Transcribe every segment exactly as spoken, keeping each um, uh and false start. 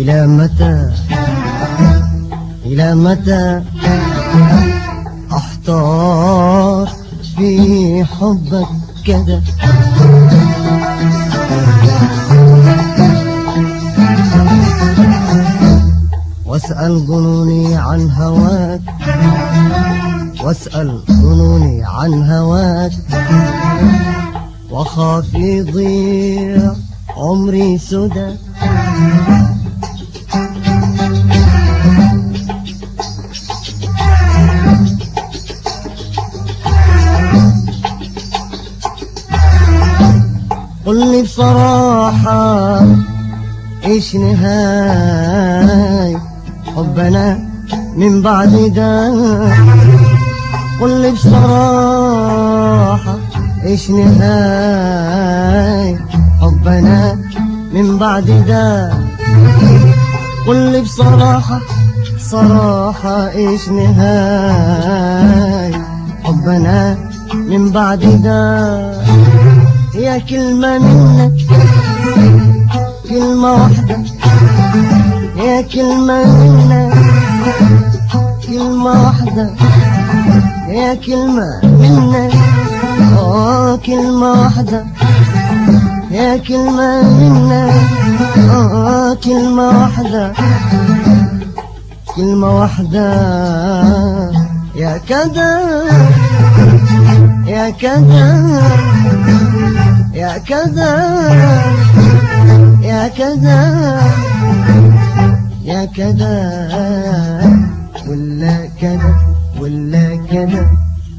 إلى متى إلى متى أحتار في حبك كده؟ واسأل ظنوني عن هواك، واسأل ظنوني عن هواك، وخاف يضيع عمري سدى. قل لي بصراحة ايش نهاية حبنا من بعد ده؟ قل لي بصراحة ايش نهاية حبنا من بعد ده؟ قل لي بصراحة صراحة ايش نهاية حبنا من بعد ده؟ يا كلمة منك كلمة واحدة، يا كلمة منك كلمة واحدة، يا كلمة منك آه كلمة واحدة، يا كلمة منك آه كلمة واحدة، كلمة واحدة. يا كذا يا كذا يا كذا يا كذا يا كذا ولا كذا ولا كذا.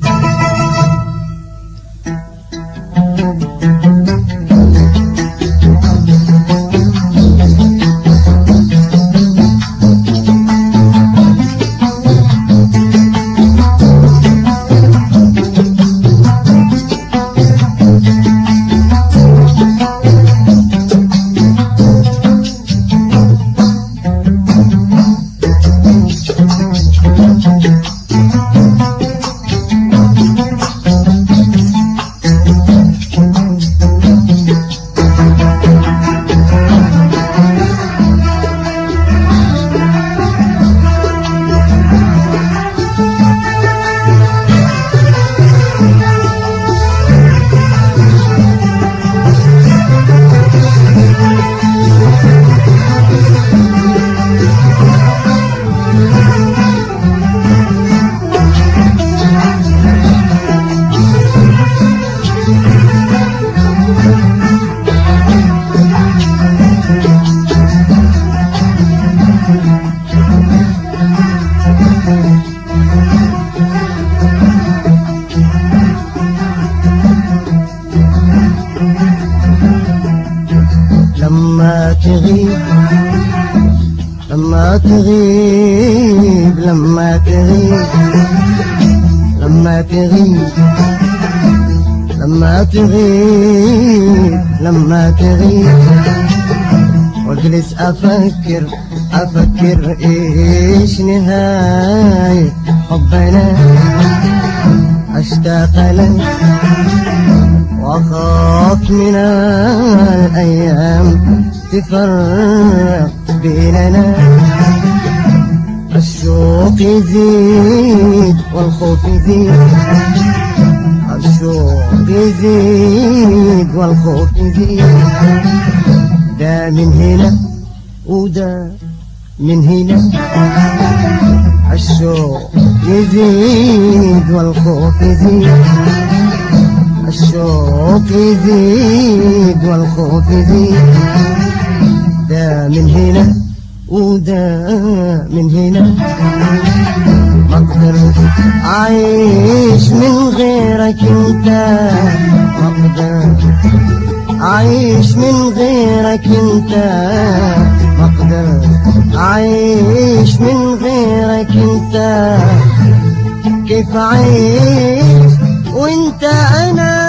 لما تغيب لما تغيب لما تغيب لما تغيب لما تغيب لما تغيب واجلس افكر افكر ايش نهاية حبنا، اشتاق لك واخاف من الايام تفرق بيننا. الشوق يزيد والخوف يزيد، الشوق يزيد والخوف يزيد، ده من هنا وده من هنا. الشوق يزيد والخوف يزيد، الشوق يزيد والخوف يزيد، ده من هنا وده من هنا. ما اقدر اعيش من غيرك انت، ما اقدر اعيش من غيرك انت، ما اقدر اعيش من غيرك انت. كيف اعيش وانت انا؟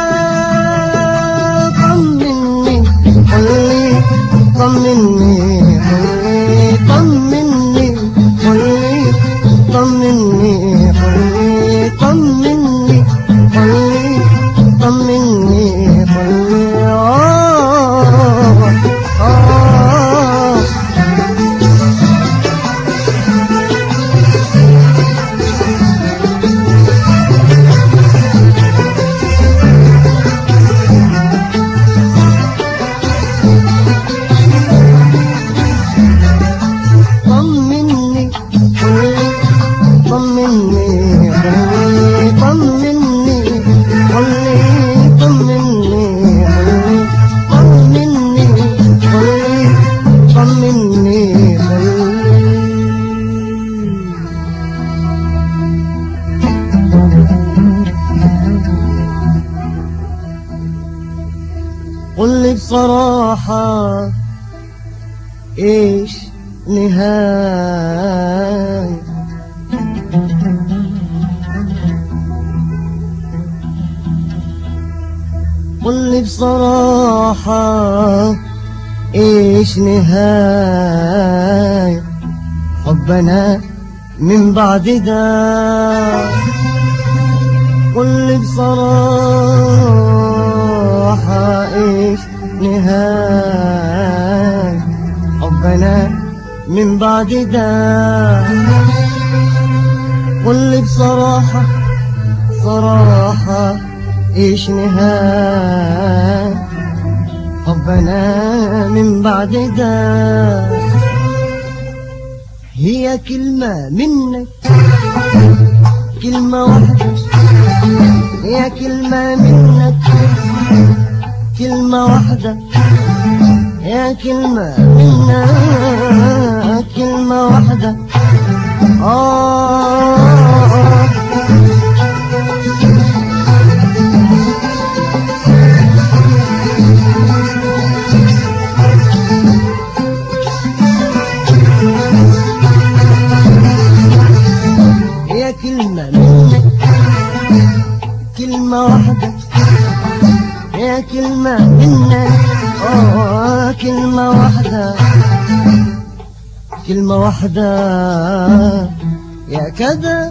طمني قولي طمني قولي طمني قولي طمني قولي طمني قولي طمني قولي. آه آه قل لي بصراحة ايش نهاية قل لي بصراحة ايش نهاية حبنا من بعد ده. قل لي بصراحة ايش نهاية حبنا من بعد ده. قل لي بصراحة صراحة ايش نهاية حبنا من بعد ده. هي كلمة منك كلمة واحدة، هي كلمة منك كلمة واحدة، هي كلمة منك كلمة واحدة. آه هي كلمة منك كلمة واحدة، هي كلمة منك آه كلمة واحدة كلمة واحدة. يا كذا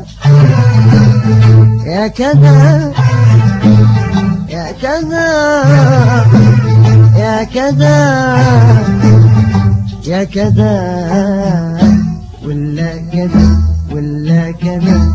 يا كذا يا كذا يا كذا يا كذا ولا كذا ولا كذا.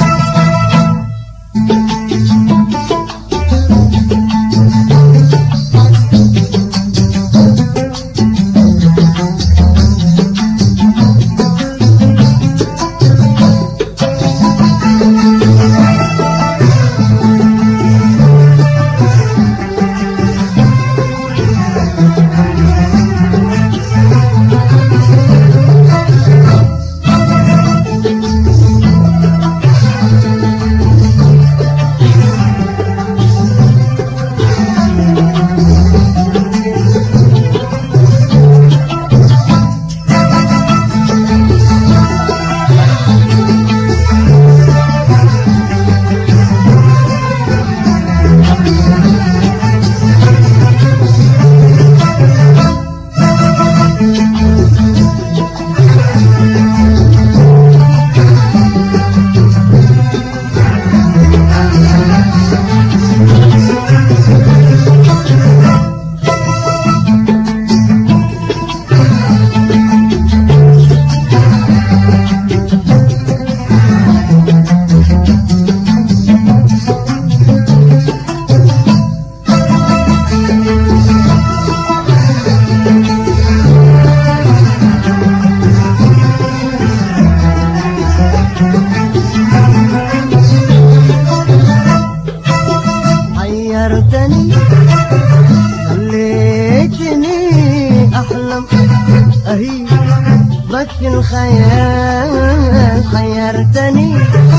حيرتني خليتني أحلم أهي بك الخيال. حيرتني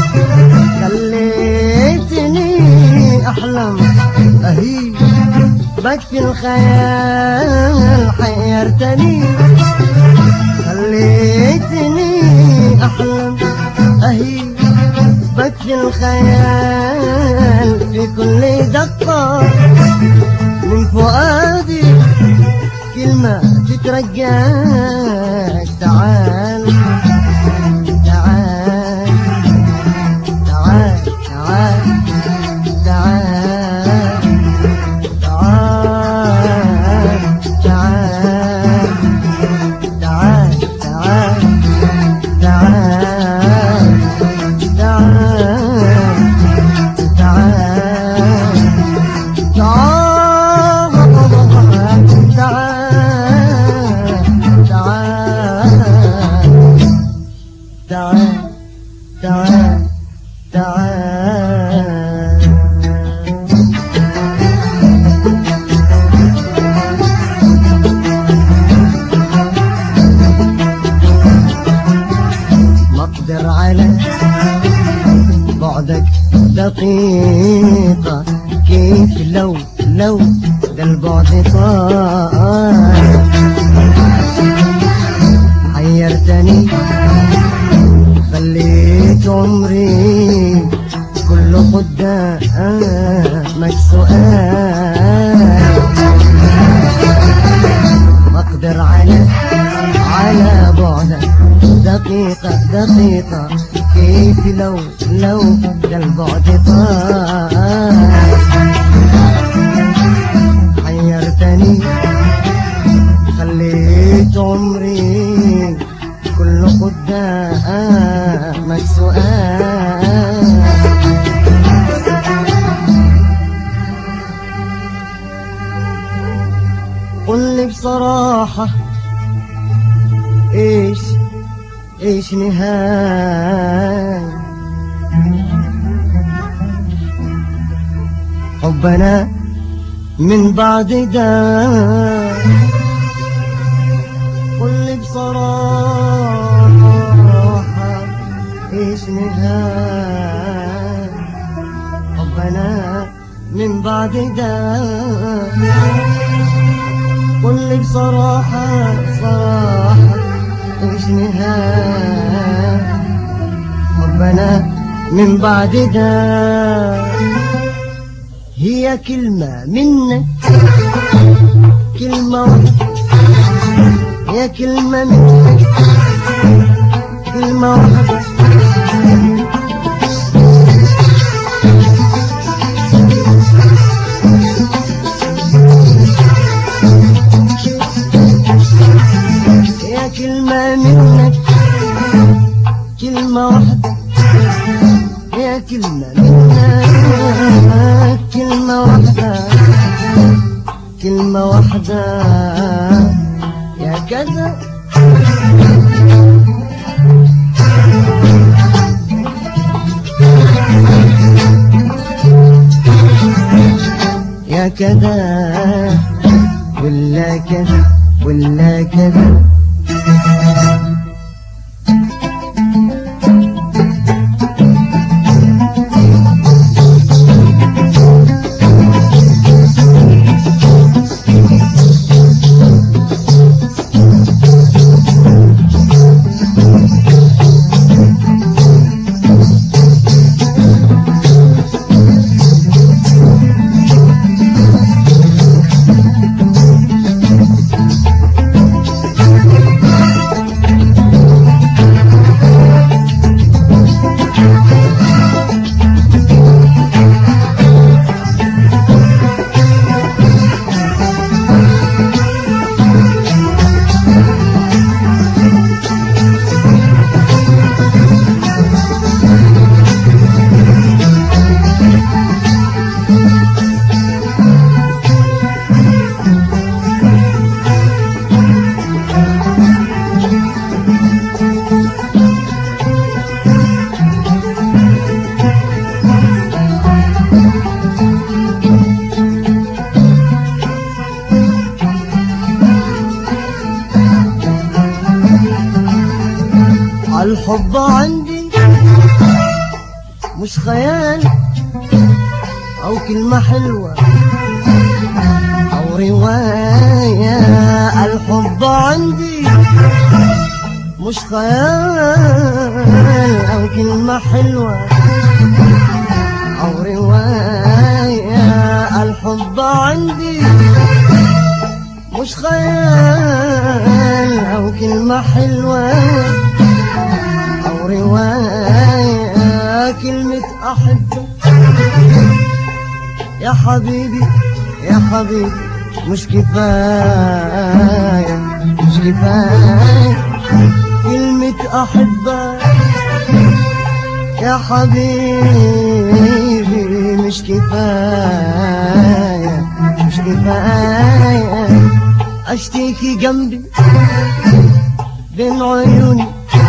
خليتني أحلم أهي بك الخيال. حيرتني خليتني أحلم أهي بك الخيال. في كل دقة من فؤادي كلمة تترجاك. تعال تعال تعال تعال تعال تعال تعال تعال تعال تعال تعال. ما اقدر على بعدك دقيقة، كيف لو لو ده البعد طال حيرتني خليت عمري كله قدامك سؤال ما اقدر على على بعدك دقيقة دقيقة كيف لو لو ده البعد طال حيرتني خليت عمري كله قدامك سؤال قل لي بصراحة ايش ايش نهاية حبنا من بعد ده قل لي بصراحة ايش نهاية حبنا من بعد ده قل لي بصراحة صراحة ايش نهاية حبنا من بعد ده هي كلمة منك كلمة واحدة هي كلمة منك كلمة واحدة هي كلمة منك كلمة واحدة هي كلمة منك كلمة واحدة كلمة واحدة يا كذا يا كذا ولا كذا ولا كذا الحب عندي مش خيال أو كلمة حلوة أو رواية الحب عندي مش خيال أو كلمة حلوة أو رواية الحب عندي مش خيال أو كلمة حلوة أو رواية كلمة أحبك يا حبيبي يا حبيبي مش كفاية مش كفاية كلمة أحبك يا حبيبي مش كفاية مش كفاية أشتكي جنبي بين عيوني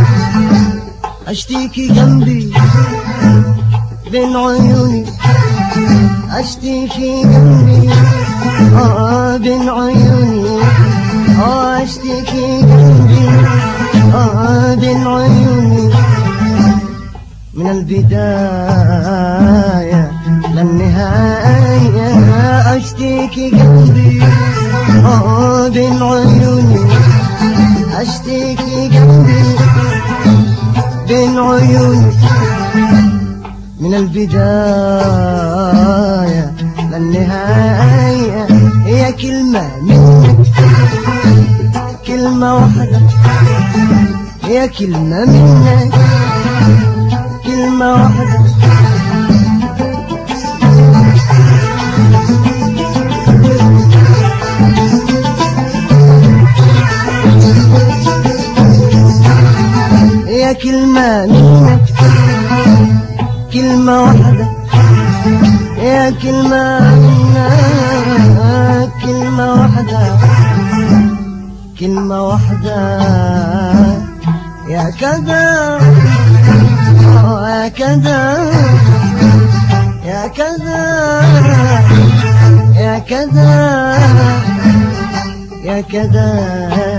أشتكي جنبي بين عيوني أشتكي جنبي آه بين عيوني آه أشتكي جنبي آه بين عيوني من البداية للنهاية أشتكي جنبي آه بين عيوني أشتكي قلبي بين عيوني من البداية للنهاية هي كلمة منك كلمة واحدة هي كلمة منك كلمة واحدة هي كلمة منك كلمة واحدة هي كلمة منك كلمة واحدة كلمة واحدة يا كذا يا كذا يا كذا يا كذا يا كذا